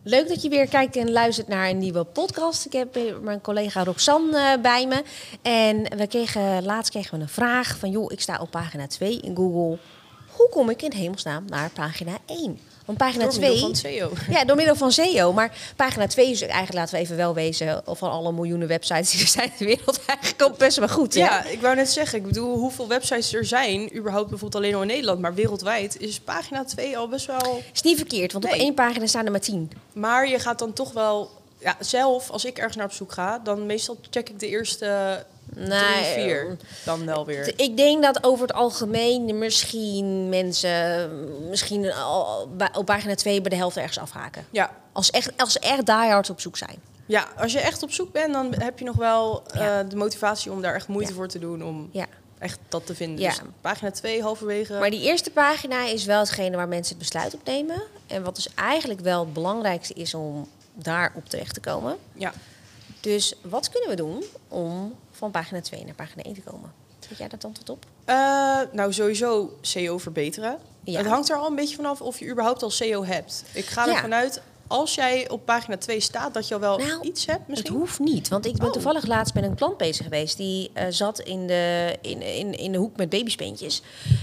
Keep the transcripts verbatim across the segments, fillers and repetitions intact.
Leuk dat je weer kijkt en luistert naar een nieuwe podcast. Ik heb mijn collega Roxanne uh, bij me. En we kregen, laatst kregen we een vraag van... joh, ik sta op pagina twee in Google. Hoe kom ik in hemelsnaam naar pagina één? Want pagina door twee... middel van S E O. Ja, door middel van S E O. Maar pagina twee is eigenlijk, laten we even wel wezen... van alle miljoenen websites die er zijn in de wereld... eigenlijk ook best wel goed. Ja, hè? ik wou net zeggen, ik bedoel, hoeveel websites er zijn... überhaupt bijvoorbeeld alleen al in Nederland... maar wereldwijd is pagina twee al best wel... Is niet verkeerd, want Nee. op één pagina staan er maar tien. Maar je gaat dan toch wel... Ja, zelf, als ik ergens naar op zoek ga... dan meestal check ik de eerste Nee, drie, vier dan wel weer. Ik denk dat over het algemeen misschien mensen misschien al bij- op pagina twee bij de helft ergens afhaken. Ja. Als, echt, als ze echt diehards op zoek zijn. ja, als je echt op zoek bent... dan heb je nog wel eh, Ja. de motivatie om daar echt moeite Ja. voor te doen... om Ja. echt dat te vinden. Ja. Dus pagina twee, halverwege... Maar die eerste pagina is wel hetgene waar mensen het besluit op nemen. En wat dus eigenlijk wel het belangrijkste is om daar op terecht te komen. Ja. Dus wat kunnen we doen om van pagina twee naar pagina één te komen? Weet jij dat antwoord op? Uh, nou, sowieso S E O verbeteren. Ja. Het hangt er al een beetje vanaf of je überhaupt al S E O hebt. Ik ga Ja. ervan uit, als jij op pagina twee staat, dat je al wel Nou, iets hebt misschien. Het hoeft niet, want ik ben Oh. toevallig laatst met een klant bezig geweest. Die uh, zat in de, in, in, in de hoek met babyspeentjes.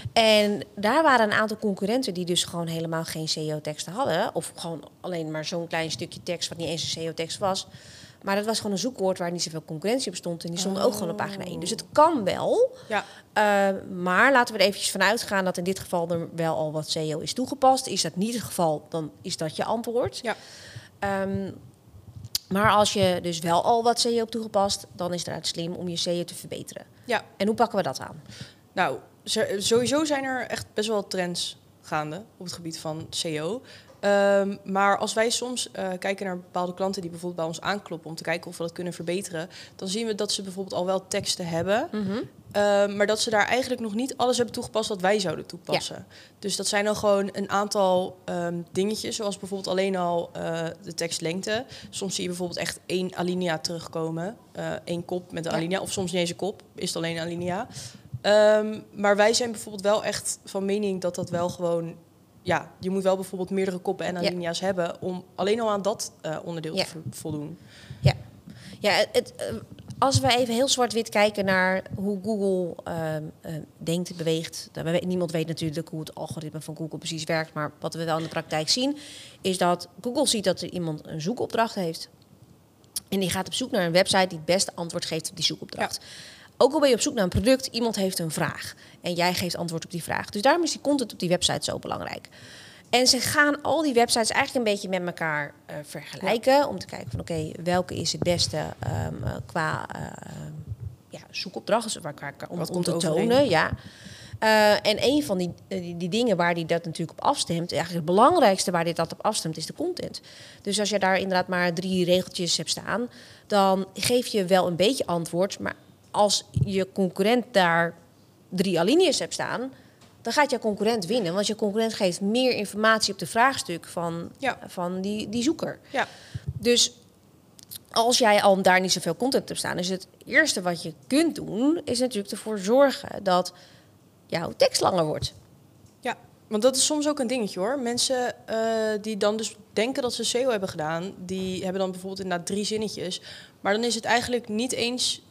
En daar waren een aantal concurrenten die dus gewoon helemaal geen S E O-teksten hadden. Of gewoon alleen maar zo'n klein stukje tekst wat niet eens een S E O-tekst was. Maar dat was gewoon een zoekwoord waar niet zoveel concurrentie op stond. En die stond Oh. ook gewoon op pagina één. Dus het kan wel. Ja. Uh, maar laten we er eventjes vanuit gaan dat in dit geval er wel al wat S E O is toegepast. Is dat niet het geval, dan is dat je antwoord. Ja. Um, maar als je dus wel al wat S E O hebt toegepast, dan is het eruit slim om je S E O te verbeteren. Ja. En hoe pakken we dat aan? Nou, z- sowieso zijn er echt best wel trends gaande op het gebied van S E O. Um, maar als wij soms uh, kijken naar bepaalde klanten die bijvoorbeeld bij ons aankloppen om te kijken of we dat kunnen verbeteren, dan zien we dat ze bijvoorbeeld al wel teksten hebben, Mm-hmm. uh, maar dat ze daar eigenlijk nog niet alles hebben toegepast wat wij zouden toepassen. Ja. Dus dat zijn dan gewoon een aantal um, dingetjes, zoals bijvoorbeeld alleen al uh, de tekstlengte. Soms zie je bijvoorbeeld echt één alinea terugkomen, uh, één kop met een ja. alinea, of soms niet eens een kop, is het alleen een alinea. Um, maar wij zijn bijvoorbeeld wel echt van mening dat dat wel gewoon... Ja, je moet wel bijvoorbeeld meerdere koppen en alinea's ja. hebben om alleen al aan dat uh, onderdeel ja. te voldoen. Ja, ja het, uh, als we even heel zwart-wit kijken naar hoe Google uh, uh, denkt, beweegt. We, niemand weet natuurlijk hoe het algoritme van Google precies werkt. Maar wat we wel in de praktijk zien, is dat Google ziet dat er iemand een zoekopdracht heeft. En die gaat op zoek naar een website die het beste antwoord geeft op die zoekopdracht. Ja. Ook al ben je op zoek naar een product, iemand heeft een vraag. En jij geeft antwoord op die vraag. Dus daarom is die content op die website zo belangrijk. En ze gaan al die websites eigenlijk een beetje met elkaar uh, vergelijken. Ja. Om te kijken van oké, okay, welke is het beste um, uh, qua uh, ja, zoekopdracht. Waar, waar, om, om te tonen. Ja. Uh, en een van die, die, die dingen waar die dat natuurlijk op afstemt, eigenlijk het belangrijkste waar dit dat op afstemt, is de content. Dus als je daar inderdaad maar drie regeltjes hebt staan, dan geef je wel een beetje antwoord. Maar als je concurrent daar drie alinea's hebt staan, dan gaat jouw concurrent winnen. Want je concurrent geeft meer informatie op de vraagstuk van, ja. van die, die zoeker. Ja. Dus als jij al daar niet zoveel content hebt staan, is het eerste wat je kunt doen, is natuurlijk ervoor zorgen dat jouw tekst langer wordt. Ja, want dat is soms ook een dingetje hoor. Mensen uh, die dan dus denken dat ze S E O hebben gedaan, die hebben dan bijvoorbeeld inderdaad drie zinnetjes. Maar dan is het eigenlijk niet eens...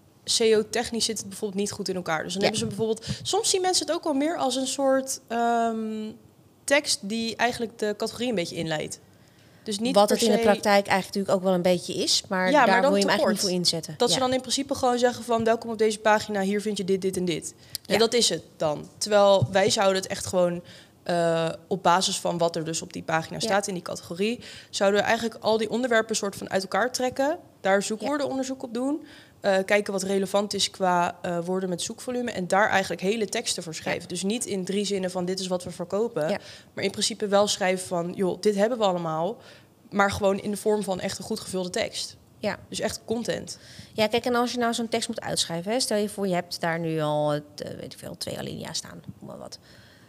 S E O-technisch zit het bijvoorbeeld niet goed in elkaar. Dus dan ja. hebben ze bijvoorbeeld... Soms zien mensen het ook wel meer als een soort um, tekst die eigenlijk de categorie een beetje inleidt. Dus niet Wat per het in se... de praktijk eigenlijk natuurlijk ook wel een beetje is. Maar ja, daar maar dan wil je hem eigenlijk kort. niet voor inzetten. Dat ja. ze dan in principe gewoon zeggen van... welkom op deze pagina, hier vind je dit, dit en dit. En ja. dat is het dan. Terwijl wij zouden het echt gewoon... Uh, op basis van wat er dus op die pagina staat ja. in die categorie... zouden we eigenlijk al die onderwerpen soort van uit elkaar trekken. Daar zoekwoordenonderzoek op doen... Uh, kijken wat relevant is qua uh, woorden met zoekvolume... en daar eigenlijk hele teksten voor schrijven. Ja. Dus niet in drie zinnen van dit is wat we verkopen... Ja. maar in principe wel schrijven van... joh, dit hebben we allemaal... maar gewoon in de vorm van echt een goed gevulde tekst. Ja. Dus echt content. Ja, kijk, en als je nou zo'n tekst moet uitschrijven... Hè, stel je voor, je hebt daar nu al uh, weet ik veel, twee alinea's staan. Maar wat.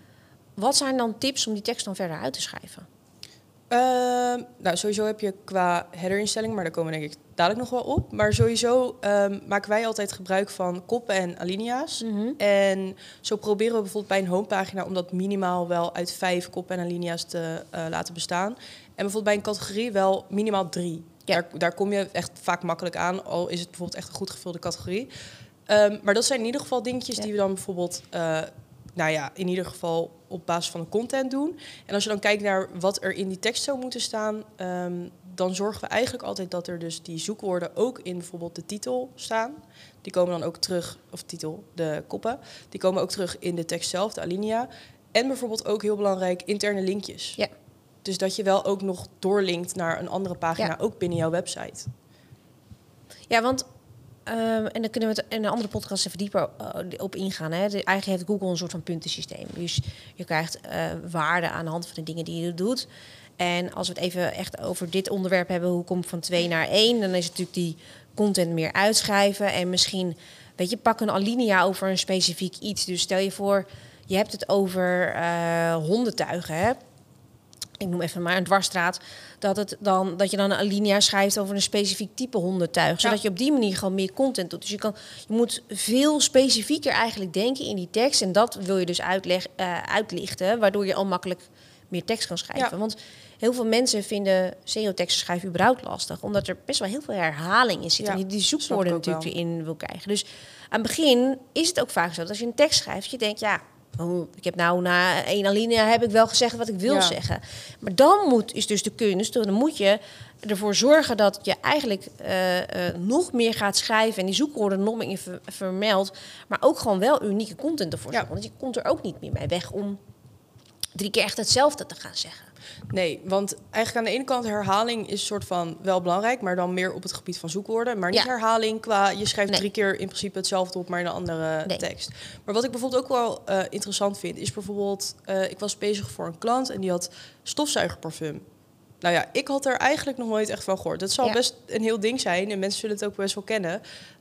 wat zijn dan tips om die tekst dan verder uit te schrijven? Uh, nou, sowieso heb je qua headerinstelling, maar daar komen we denk ik dadelijk nog wel op. Maar sowieso um, maken wij altijd gebruik van koppen en alinea's. Mm-hmm. En zo proberen we bijvoorbeeld bij een homepagina om dat minimaal wel uit vijf koppen en alinea's te uh, laten bestaan. bijvoorbeeld bij een categorie wel minimaal drie. Ja. Daar, daar kom je echt vaak makkelijk aan, al is het bijvoorbeeld echt een goed gevulde categorie. Um, maar dat zijn in ieder geval dingetjes ja. die we dan bijvoorbeeld... Uh, nou ja, in ieder geval op basis van de content doen. En als je dan kijkt naar wat er in die tekst zou moeten staan... Um, dan zorgen we eigenlijk altijd dat er dus die zoekwoorden ook in bijvoorbeeld de titel staan. Die komen dan ook terug, of titel, de koppen. Die komen ook terug in de tekst zelf, de alinea. En bijvoorbeeld ook heel belangrijk, interne linkjes. Ja. Dus dat je wel ook nog doorlinkt naar een andere pagina, ja. ook binnen jouw website. Ja, want... Um, en dan kunnen we het in een andere podcast even dieper uh, op ingaan. Hè. De, eigenlijk heeft Google een soort van puntensysteem. Dus je krijgt uh, waarde aan de hand van de dingen die je doet. En als we het even echt over dit onderwerp hebben... hoe kom ik van twee naar één... dan is het natuurlijk die content meer uitschrijven. En misschien, weet je, pak een alinea over een specifiek iets. Dus stel je voor, je hebt het over uh, hondentuigen, hè. Ik noem even maar een dwarsstraat, dat, het dan, dat je dan een alinea schrijft over een specifiek type hondentuig. Zodat ja. je op die manier gewoon meer content doet. Dus je, kan, je moet veel specifieker eigenlijk denken in die tekst. En dat wil je dus uitleg, uh, uitlichten, waardoor je al makkelijk meer tekst kan schrijven. Ja. Want heel veel mensen vinden S E O-teksten schrijven überhaupt lastig. Omdat er best wel heel veel herhaling in zit. Ja, en je die zoekwoorden natuurlijk wel erin wil krijgen. Dus aan het begin is het ook vaak zo dat als je een tekst schrijft, je denkt, ja... Oh, ik heb nou na één alinea heb ik wel gezegd wat ik wil ja. zeggen. Maar dan moet, is dus de kunst, dan moet je ervoor zorgen dat je eigenlijk uh, uh, nog meer gaat schrijven en die zoekwoorden nog meer ver, vermeldt, maar ook gewoon wel unieke content ervoor ja. Want je komt er ook niet meer mee weg om drie keer echt hetzelfde te gaan zeggen. Nee, want eigenlijk aan de ene kant herhaling is soort van wel belangrijk, maar dan meer op het gebied van zoekwoorden. Maar niet ja. herhaling qua, je schrijft nee. drie keer in principe hetzelfde op, maar in een andere nee. tekst. Maar wat ik bijvoorbeeld ook wel uh, interessant vind, is bijvoorbeeld, uh, ik was bezig voor een klant en die had stofzuigerparfum. Nou ja, ik had er eigenlijk nog nooit echt van gehoord. Dat zal ja. best een heel ding zijn en mensen zullen het ook best wel kennen.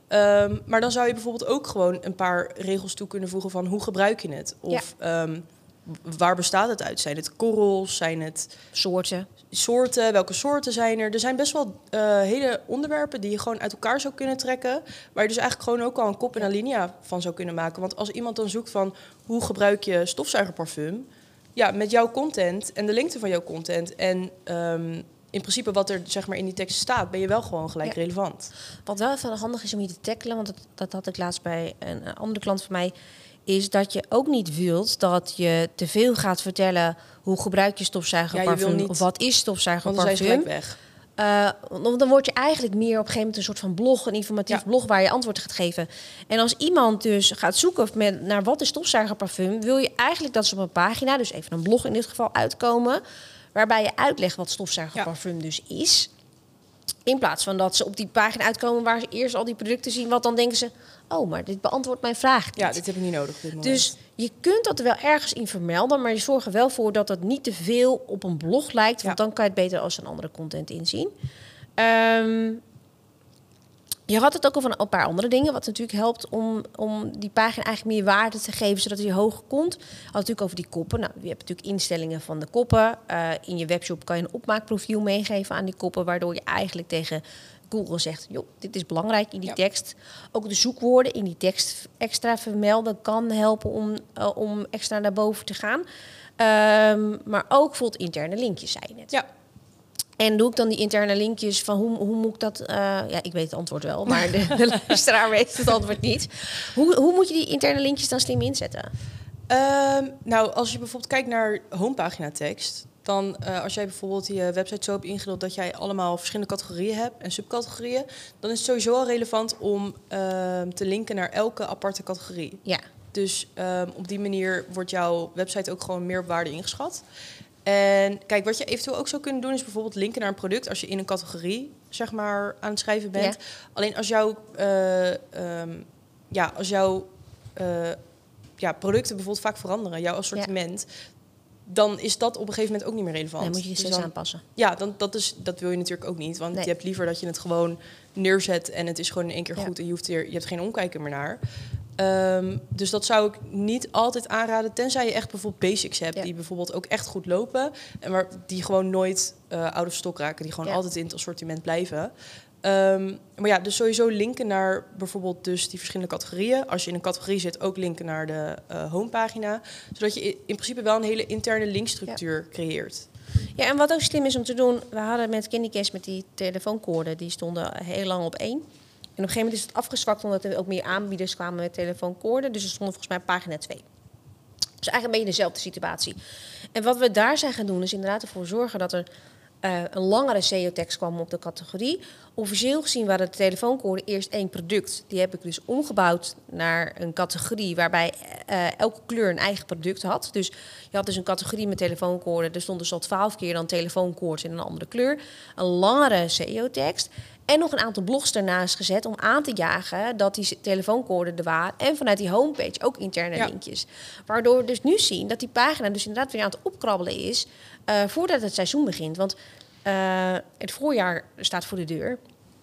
Um, maar dan zou je bijvoorbeeld ook gewoon een paar regels toe kunnen voegen van hoe gebruik je het? Of... Ja. Um, waar bestaat het uit? Zijn het korrels? Zijn het soorten? Soorten, welke soorten zijn er? Er zijn best wel uh, hele onderwerpen die je gewoon uit elkaar zou kunnen trekken. Waar je dus eigenlijk gewoon ook al een kop en alinea van zou kunnen maken. Want als iemand dan zoekt van hoe gebruik je stofzuigerparfum? Ja, met jouw content en de lengte van jouw content en um, in principe wat er zeg maar in die tekst staat, ben je wel gewoon gelijk ja. relevant. Wat wel even handig is om je te tackelen, want dat, dat had ik laatst bij een, een andere klant van mij, is dat je ook niet wilt dat je te veel gaat vertellen hoe gebruik je stofzuigerparfum, ja, niet, of wat is stofzuigerparfum. Want dan weg. Uh, dan word je eigenlijk meer op een gegeven moment een soort van blog, een informatief ja. blog waar je antwoord gaat geven. En als iemand dus gaat zoeken met, naar wat is stofzuigerparfum, wil je eigenlijk dat ze op een pagina, dus even een blog in dit geval, uitkomen, waarbij je uitlegt wat stofzuigerparfum ja. dus is. In plaats van dat ze op die pagina uitkomen waar ze eerst al die producten zien, wat dan denken ze, oh, maar dit beantwoordt mijn vraag niet. Ja, dit heb ik niet nodig op dit moment. Dus je kunt dat er wel ergens in vermelden, maar je zorgt er wel voor dat het niet te veel op een blog lijkt, want ja. dan kan je het beter als een andere content inzien. Um, je had het ook over een paar andere dingen, wat natuurlijk helpt om, om die pagina eigenlijk meer waarde te geven, zodat hij hoger komt. Je had het natuurlijk over die koppen. Nou, je hebt natuurlijk instellingen van de koppen. Uh, in je webshop kan je een opmaakprofiel meegeven aan die koppen, waardoor je eigenlijk tegen Google zegt, joh, dit is belangrijk in die ja. tekst. Ook de zoekwoorden in die tekst extra vermelden kan helpen om, uh, om extra naar boven te gaan. Um, maar ook bijvoorbeeld interne linkjes, zei je net. Ja. En doe ik dan die interne linkjes van hoe, hoe moet ik dat... Uh, ja, ik weet het antwoord wel, maar de, de luisteraar weet het antwoord niet. Hoe, hoe moet je die interne linkjes dan slim inzetten? Um, nou, als je bijvoorbeeld kijkt naar homepagina tekst, dan uh, als jij bijvoorbeeld je website zo hebt ingedeeld dat jij allemaal verschillende categorieën hebt en subcategorieën, dan is het sowieso al relevant om uh, te linken naar elke aparte categorie. Ja. Dus um, op die manier wordt jouw website ook gewoon meer op waarde ingeschat. En kijk, wat je eventueel ook zou kunnen doen is bijvoorbeeld linken naar een product als je in een categorie zeg maar aan het schrijven bent. Ja. Alleen als jouw uh, um, ja, als jouw uh, ja, producten bijvoorbeeld vaak veranderen, jouw assortiment, ja. dan is dat op een gegeven moment ook niet meer relevant. Dan moet je je steeds dus dan, aanpassen. Ja, dan, dat, is, dat wil je natuurlijk ook niet. Want nee. je hebt liever dat je het gewoon neerzet en het is gewoon in één keer ja. goed en je, hoeft er, je hebt geen omkijken meer naar. Um, dus dat zou ik niet altijd aanraden, tenzij je echt bijvoorbeeld basics hebt, ja. die bijvoorbeeld ook echt goed lopen en waar die gewoon nooit uh, out of stock raken, die gewoon ja. altijd in het assortiment blijven. Um, maar ja, dus sowieso linken naar bijvoorbeeld dus die verschillende categorieën. Als je in een categorie zit, ook linken naar de uh, homepagina, zodat je in principe wel een hele interne linkstructuur ja. creëert. Ja, en wat ook slim is om te doen, we hadden met Candycase met die telefoonkoorden, die stonden heel lang op één. En op een gegeven moment is het afgezwakt omdat er ook meer aanbieders kwamen met telefoonkoorden. Dus er stonden volgens mij op pagina twee. Dus eigenlijk een beetje dezelfde situatie. En wat we daar zijn gaan doen is inderdaad ervoor zorgen dat er uh, een langere S E O-tekst kwam op de categorie. Officieel gezien waren de telefoonkoorden eerst één product. Die heb ik dus omgebouwd naar een categorie waarbij uh, elke kleur een eigen product had. Dus je had dus een categorie met telefoonkoorden. Er stond dus al twaalf keer dan telefoonkoord in een andere kleur. Een langere S E O-tekst. En nog een aantal blogs ernaast gezet om aan te jagen dat die telefoonkoorden er waren. En vanuit die homepage ook interne ja. linkjes. Waardoor we dus nu zien dat die pagina dus inderdaad weer aan het opkrabbelen is uh, voordat het seizoen begint. Want uh, het voorjaar staat voor de deur.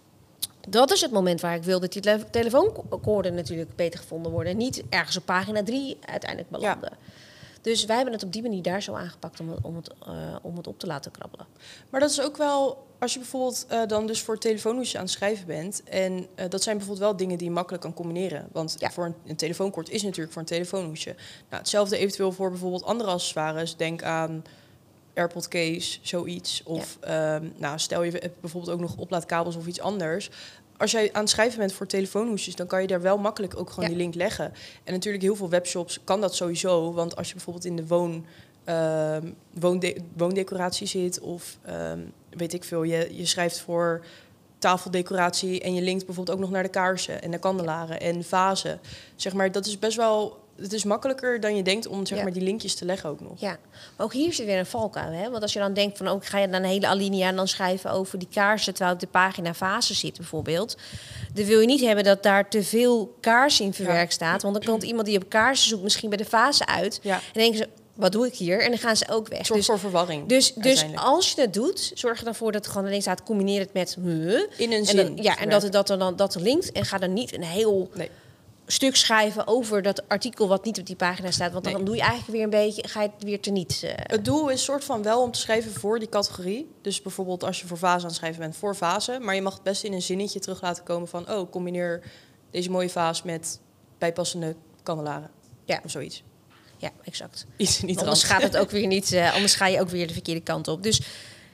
Dat is het moment waar ik wil dat die tele- telefoonkoorden natuurlijk beter gevonden worden. En niet ergens op pagina drie uiteindelijk belanden. Ja. Dus wij hebben het op die manier daar zo aangepakt om het, om het, uh, om het op te laten krabbelen. Maar dat is ook wel, als je bijvoorbeeld uh, dan dus voor telefoonhoesje aan het schrijven bent. En uh, dat zijn bijvoorbeeld wel dingen die je makkelijk kan combineren. Want ja. voor een, een telefoonkoord is natuurlijk voor een telefoonhoesje. Nou, hetzelfde eventueel voor bijvoorbeeld andere accessoires. Denk aan AirPod case, zoiets. Of ja. um, nou, stel je hebt bijvoorbeeld ook nog oplaadkabels of iets anders. Als jij aan het schrijven bent voor telefoonhoesjes, dan kan je daar wel makkelijk ook gewoon ja. die link leggen. En natuurlijk heel veel webshops kan dat sowieso. Want als je bijvoorbeeld in de woon, uh, woonde- woondecoratie zit of um, weet ik veel, je, je schrijft voor tafeldecoratie en je linkt bijvoorbeeld ook nog naar de kaarsen en de kandelaren en vazen. Zeg maar, dat is best wel. Het is makkelijker dan je denkt om zeg ja. maar, die linkjes te leggen ook nog. Ja, maar ook hier zit weer een valkuil. Hè? Want als je dan denkt van, ook ga je dan een hele alinea en dan schrijven over die kaarsen, terwijl op de pagina vazen zit bijvoorbeeld. Dan wil je niet hebben dat daar te veel kaarsen in verwerkt ja. staat. Want dan komt iemand die op kaarsen zoekt misschien bij de vazen uit. Ja. En denken ze, wat doe ik hier? En dan gaan ze ook weg. Zorg dus, voor verwarring. Dus, dus als je het doet, zorg er dan voor dat het gewoon alleen staat, combineer het met huh, in een zin. En dan, ja, en dat het dat er dan dat er linkt. En ga dan niet een heel nee. stuk schrijven over dat artikel wat niet op die pagina staat. Want dan nee. doe je eigenlijk weer een beetje, ga je het weer teniet. Uh... Het doel is soort van wel om te schrijven voor die categorie. Dus bijvoorbeeld als je voor vazen aan het schrijven bent, voor vazen. Maar je mag het best in een zinnetje terug laten komen van, oh, combineer deze mooie vaas met bijpassende kandelaren. Ja. Of zoiets. Ja, exact. Iets niet anders gaat het ook weer niet. Uh, anders ga je ook weer de verkeerde kant op. Dus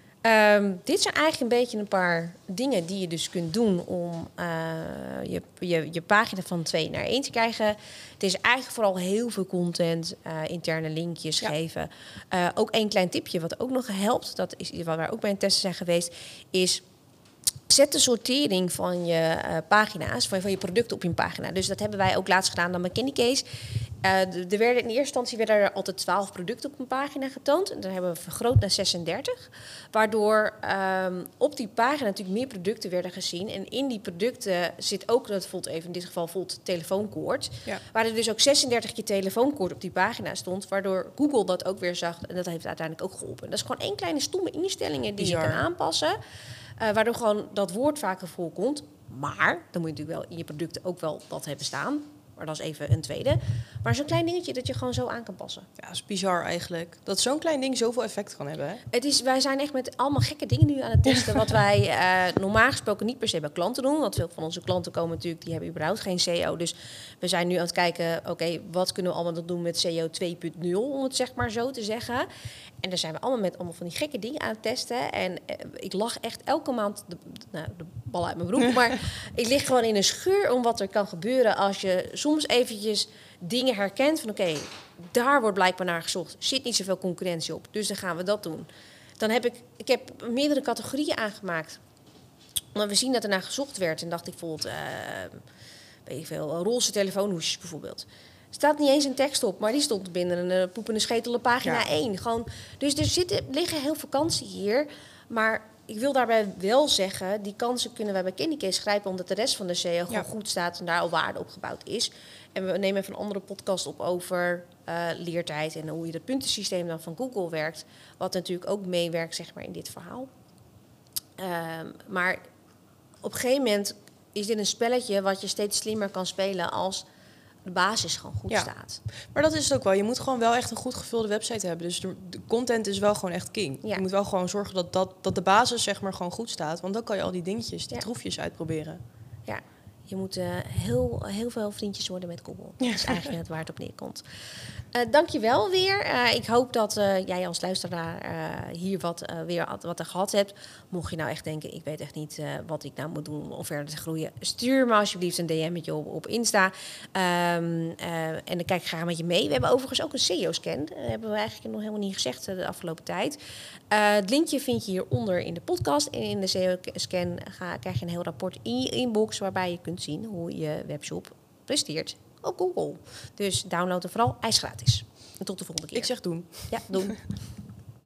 um, dit zijn eigenlijk een beetje een paar dingen die je dus kunt doen om uh, je, je, je pagina van twee naar één te krijgen. Het is eigenlijk vooral heel veel content, uh, interne linkjes ja. geven. Uh, ook één klein tipje wat ook nog helpt, dat is waar we ook bij een testen zijn geweest, is zet de sortering van je uh, pagina's, van, van je producten op je pagina. Dus dat hebben wij ook laatst gedaan dan bij Candycase. Uh, er werden in eerste instantie werden er altijd twaalf producten op een pagina getoond. En dan hebben we vergroot naar zesendertig. Waardoor um, op die pagina natuurlijk meer producten werden gezien. En in die producten zit ook, dat voelt even in dit geval voelt telefoonkoord. Ja. Waar er dus ook zesendertig keer telefoonkoord op die pagina stond. Waardoor Google dat ook weer zag. En dat heeft uiteindelijk ook geholpen. Dat is gewoon één kleine stomme instellingen die Bizar. je kan aanpassen. Uh, waardoor gewoon dat woord vaker voorkomt. Maar dan moet je natuurlijk wel in je producten ook wel dat hebben staan. Maar dat is even een tweede. Maar zo'n klein dingetje dat je gewoon zo aan kan passen. Ja, dat is bizar eigenlijk. Dat zo'n klein ding zoveel effect kan hebben. Hè? Het is, wij zijn echt met allemaal gekke dingen nu aan het testen. Wat wij uh, normaal gesproken niet per se bij klanten doen. Want veel van onze klanten komen natuurlijk, die hebben überhaupt geen S E O. Dus we zijn nu aan het kijken, oké, okay, wat kunnen we allemaal doen met S E O twee punt nul, om het zeg maar zo te zeggen. En daar zijn we allemaal met allemaal van die gekke dingen aan het testen. En uh, ik lach echt elke maand de, nou, de bal uit mijn broek. Maar ik lig gewoon in een scheur om wat er kan gebeuren als je soms eventjes dingen herkent van oké, okay, daar wordt blijkbaar naar gezocht. Er zit niet zoveel concurrentie op, dus dan gaan we dat doen. Dan heb ik, ik heb meerdere categorieën aangemaakt. Maar we zien dat er naar gezocht werd. En dacht ik bijvoorbeeld, uh, weet ik veel, roze telefoonhoesjes bijvoorbeeld. Er staat niet eens een tekst op, maar die stond binnen een uh, poepende schetel op pagina ja. één. Gewoon, dus er zitten, liggen heel veel kansen hier. Maar ik wil daarbij wel zeggen, die kansen kunnen wij bij Candycase grijpen, omdat de rest van de S E O gewoon ja. goed staat en daar al waarde opgebouwd is. En we nemen even een andere podcast op over uh, leertijd en hoe je het puntensysteem dan van Google werkt. Wat natuurlijk ook meewerkt, zeg maar, in dit verhaal. Uh, maar op een gegeven moment is dit een spelletje wat je steeds slimmer kan spelen als de basis gewoon goed ja. staat. Maar dat is het ook wel. Je moet gewoon wel echt een goed gevulde website hebben. Dus de, de content is wel gewoon echt king. Ja. Je moet wel gewoon zorgen dat, dat, dat de basis zeg maar gewoon goed staat. Want dan kan je al die dingetjes, die ja. troefjes uitproberen. Ja, je moet uh, heel, heel veel vriendjes worden met Google. Ja. Dat is eigenlijk net waar het op neerkomt. Uh, dankjewel weer. Uh, ik hoop dat uh, jij als luisteraar uh, hier wat, uh, weer wat er gehad hebt. Mocht je nou echt denken, ik weet echt niet uh, wat ik nou moet doen om verder te groeien. Stuur me alsjeblieft een D M'tje op, op Insta. Um, uh, en dan kijk ik graag met je mee. We hebben overigens ook een S E O-scan. Dat hebben we eigenlijk nog helemaal niet gezegd uh, de afgelopen tijd. Uh, het linkje vind je hieronder in de podcast. En in de S E O-scan ga, krijg je een heel rapport in je inbox waarbij je kunt zien hoe je webshop presteert op Google. Dus download hem vooral, hij is gratis. En tot de volgende keer. Ik zeg doen. Ja, doen.